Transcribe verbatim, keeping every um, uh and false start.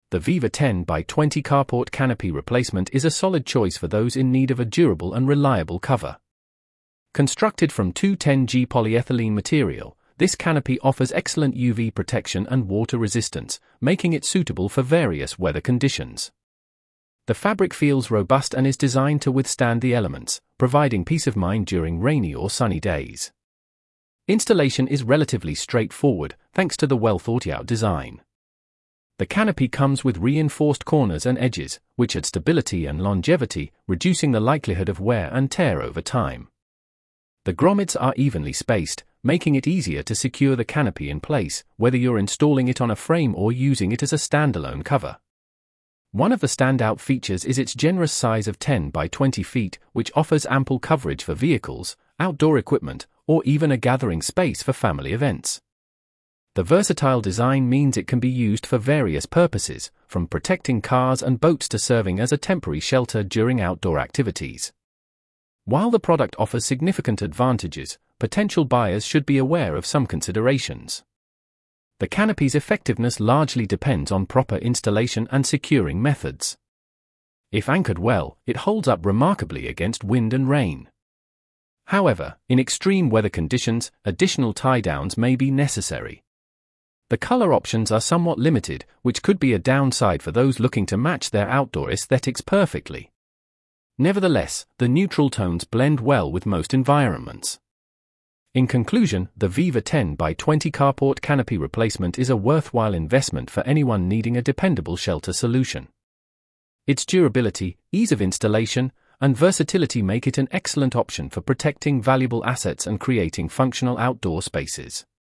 The Viva ten by twenty carport canopy replacement is a solid choice for those in need of a durable and reliable cover. Constructed from two ten G polyethylene material, this canopy offers excellent U V protection and water resistance, making it suitable for various weather conditions. The fabric feels robust and is designed to withstand the elements, providing peace of mind during rainy or sunny days. Installation is relatively straightforward, thanks to the well-thought-out design. The canopy comes with reinforced corners and edges, which add stability and longevity, reducing the likelihood of wear and tear over time. The grommets are evenly spaced, making it easier to secure the canopy in place, whether you're installing it on a frame or using it as a standalone cover. One of the standout features is its generous size of ten by twenty feet, which offers ample coverage for vehicles, outdoor equipment, or even a gathering space for family events. The versatile design means it can be used for various purposes, from protecting cars and boats to serving as a temporary shelter during outdoor activities. While the product offers significant advantages, potential buyers should be aware of some considerations. The canopy's effectiveness largely depends on proper installation and securing methods. If anchored well, it holds up remarkably against wind and rain. However, in extreme weather conditions, additional tie-downs may be necessary. The color options are somewhat limited, which could be a downside for those looking to match their outdoor aesthetics perfectly. Nevertheless, the neutral tones blend well with most environments. In conclusion, the Viva ten by twenty carport canopy replacement is a worthwhile investment for anyone needing a dependable shelter solution. Its durability, ease of installation, and versatility make it an excellent option for protecting valuable assets and creating functional outdoor spaces.